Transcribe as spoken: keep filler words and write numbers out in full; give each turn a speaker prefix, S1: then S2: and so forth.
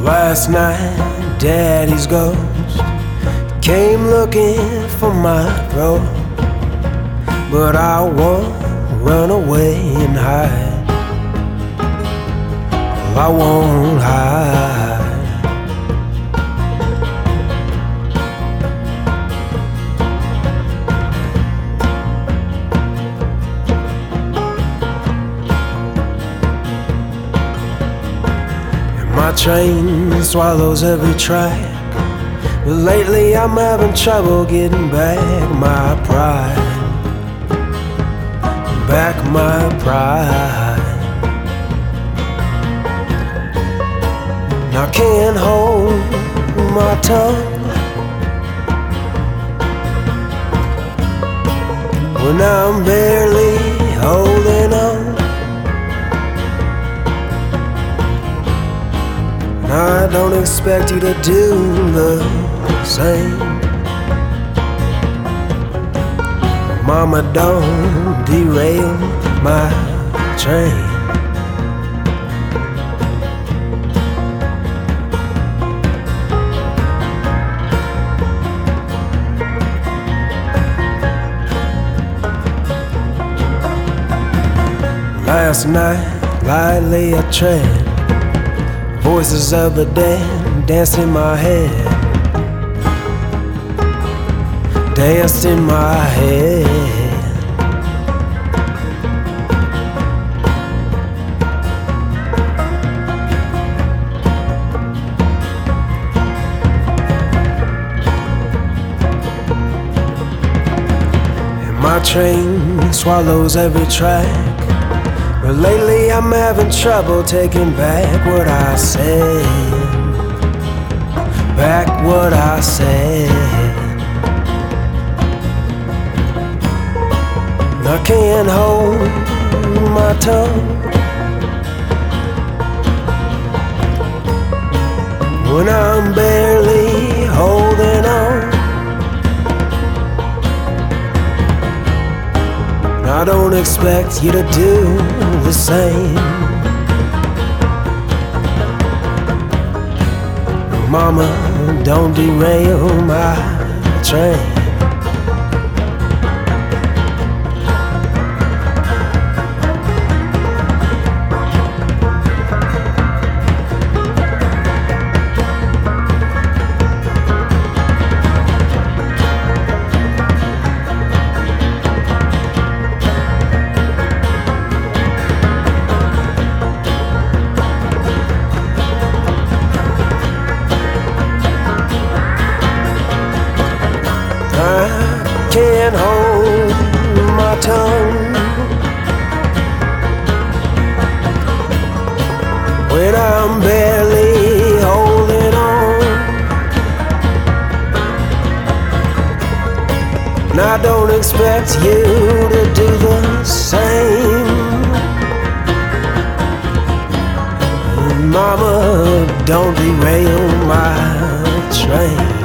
S1: Last night, Daddy's ghost came looking for my throat, but I won't run away and hide. Well, I won't hide. My train swallows every track, but lately I'm having trouble getting back my pride. Back my pride. I can't hold my tongue when I'm barely holding on. I don't expect you to do the same. Mama, don't derail my train. Last night, lightly I tread, voices of the dead danced in my head, danced in my head. And my train swallows every track, but lately I'm having trouble taking back what I said. Back what I said. I can't hold my tongue when I'm barely holding on. I don't expect you to do the same. Mama, don't derail my train. I can't hold my tongue when I'm barely holding on. And I don't expect you to do the same. And Mama, don't derail my train.